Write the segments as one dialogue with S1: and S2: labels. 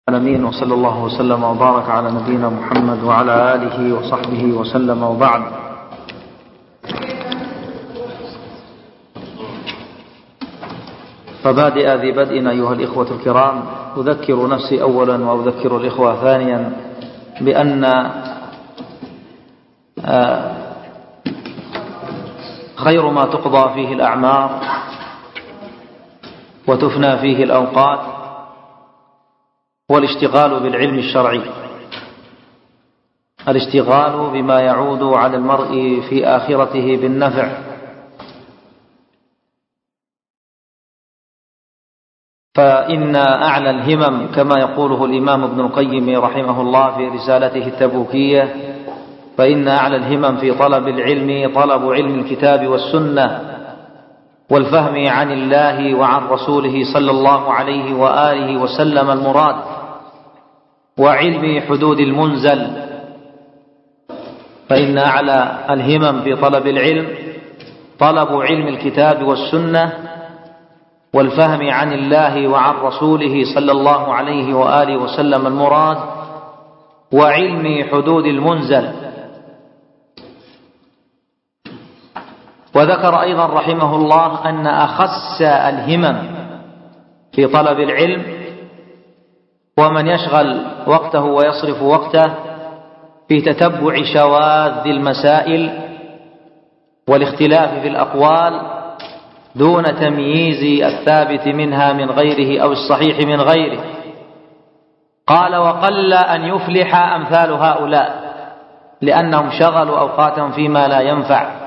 S1: العالمين، وصلى الله وسلم وبارك على نبينا محمد وعلى آله وصحبه وسلم، وبعد. فبادئ ذي بدء أيها الإخوة الكرام، أذكر نفسي أولا وأذكر الإخوة ثانيا بأن خير ما تقضى فيه الأعمار وتفنى فيه الأوقات والاشتغال بالعلم الشرعي، الاشتغال بما يعود على المرء في آخرته بالنفع. فإن أعلى الهمم كما يقوله الإمام ابن القيم رحمه الله في رسالته التبوكية، فإن أعلى الهمم في طلب العلم طلب علم الكتاب والسنة والفهم عن الله وعن رسوله صلى الله عليه وآله وسلم المراد، وعلم حدود المنزل. فإن أعلى الهمم في طلب العلم طلب علم الكتاب والسنة والفهم عن الله وعن رسوله صلى الله عليه وآله وسلم المراد، وعلم حدود المنزل. وذكر أيضا رحمه الله أن أخس الهمم في طلب العلم ومن يشغل وقته ويصرف وقته في تتبع شواذ المسائل والاختلاف في الأقوال دون تمييز الثابت منها من غيره أو الصحيح من غيره. قال: وقل أن يفلح أمثال هؤلاء لأنهم شغلوا أوقاتهم فيما لا ينفع.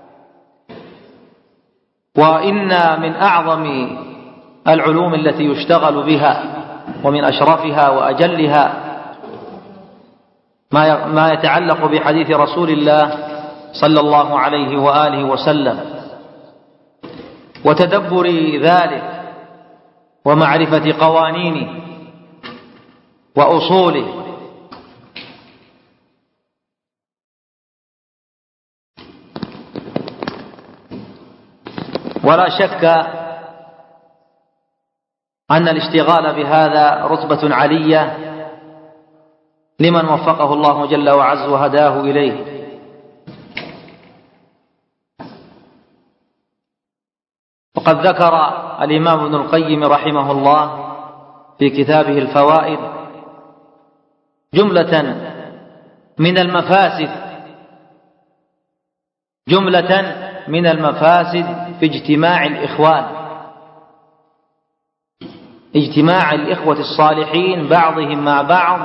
S1: وإن من أعظم العلوم التي يشتغل بها ومن أشرفها وأجلها ما يتعلق بحديث رسول الله صلى الله عليه وآله وسلم وتدبر ذلك ومعرفة قوانينه وأصوله. ولا شك أن الاشتغال بهذا رتبة علية لمن وفقه الله جل وعز وهداه إليه. وقد ذكر الإمام ابن القيم رحمه الله في كتابه الفوائد جملة من المفاسد في اجتماع الإخوان، اجتماع الإخوة الصالحين بعضهم مع بعض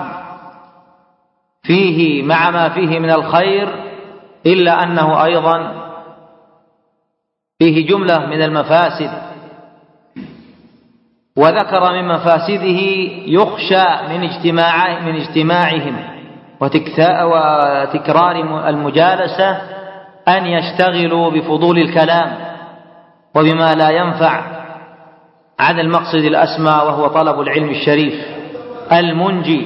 S1: فيه مع ما فيه من الخير، إلا أنه أيضا فيه جملة من المفاسد. وذكر من مفاسده يخشى من اجتماعهم وتكرار المجالسة أن يشتغلوا بفضول الكلام وبما لا ينفع عن المقصد الأسمى وهو طلب العلم الشريف المنجي.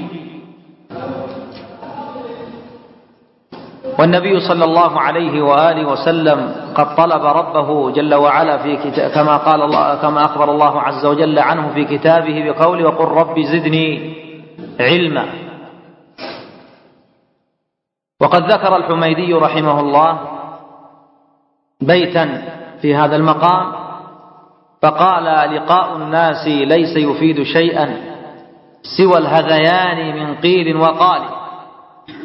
S1: والنبي صلى الله عليه وآله وسلم قد طلب ربه جل وعلا كما أخبر الله عز وجل عنه في كتابه بقوله: وقل رب زدني علما. وقد ذكر الحميدي رحمه الله بيتا في هذا المقام فقال: لقاء الناس ليس يفيد شيئا سوى الهذيان من قيل وقال.